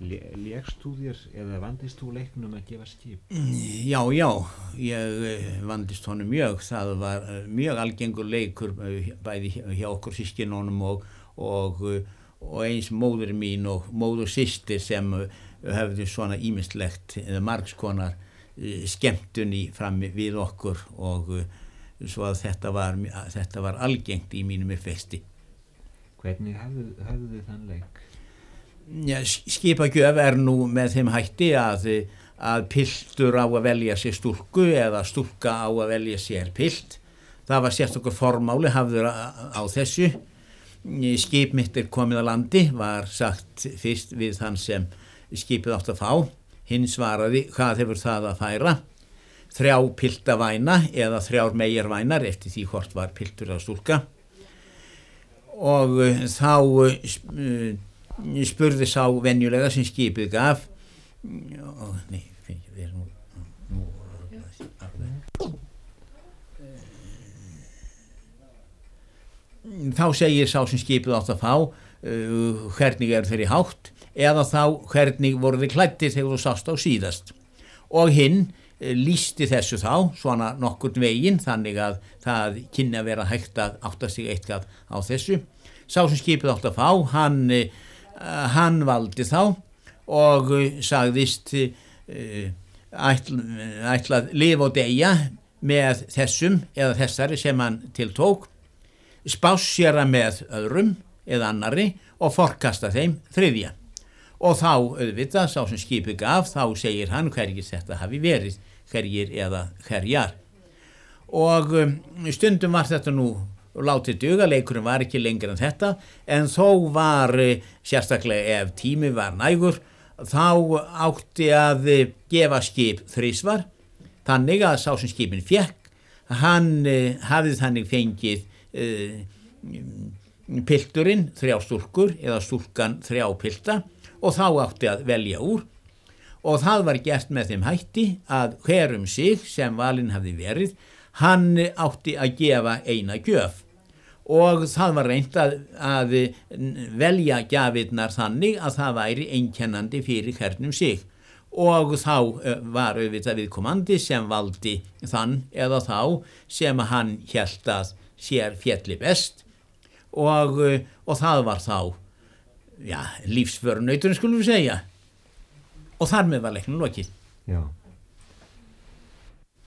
Lékst þú þér eða vandist þú leiknum að gefa skip? Já, ég vandist honum mjög. Það var mjög algengur leikur bæði hjá okkur systkinunum og eins móður mín og móður systir sem höfðu svona ýmislegt eða margskonar skemmtun frammi við okkur og svo að þetta var algengt í mínum uppvexti. Hvernig höfðu þið þann leik? Ja, skipagjöf nú með þeim hætti að piltur á að velja sér stúlku eða stúlka á að velja sér pilt. Það var sérstakur formáli hafður á þessu. Skip mitt komið að landi, var sagt fyrst við þann sem skipið átt að fá. Hinn svaraði, hvað hefur það að færa? 3 piltavæna eða 3 meyjarvænar eftir því hvort var piltur eða stúlka. Og þá spurði sá venjulega sem skipið gaf þá segir sá sem skipið átt að fá hvernig þeir í hátt eða þá hvernig voru þið klæddir þegar þú sást á síðast og hinn lýsti þessu þá svona nokkurn veginn þannig að það kynni að vera hægt að átta sig eitthvað á þessu. Sá sem skipið átt að fá hann valdi þá og sagðist ætla að lifa og deyja með þessum eða þessari sem hann tiltók, spássera með öðrum eða annari og forkasta þeim þriðja. Og þá auðvitað, sá sem skipið gaf, þá segir hann hverjir þetta hafi verið, hverjir eða hverjar. Og stundum var þetta nú látið duga, leikurinn var ekki lengur en þetta, en þó var sérstaklega ef tími var nægur, þá átti að gefa skip 3 þannig að sá sem skipin fékk, hann hafði þannig fengið pilturinn 3 stúlkur eða stúlkan 3 pilta og þá átti að velja úr og það var gert með þeim hætti að hver sig sem valinn hafði verið, hann átti að gefa eina gjöf. Og það var reynt að velja gjafirnar þannig að það væri einkennandi fyrir hvernum sig. Og þá var auðvitað viðkomandi sem valdi þann eða þá sem hann hélt að sér félli best og það var þá lífsförunauturinn skulum við segja. Og þar með var leiknum lokið. Já.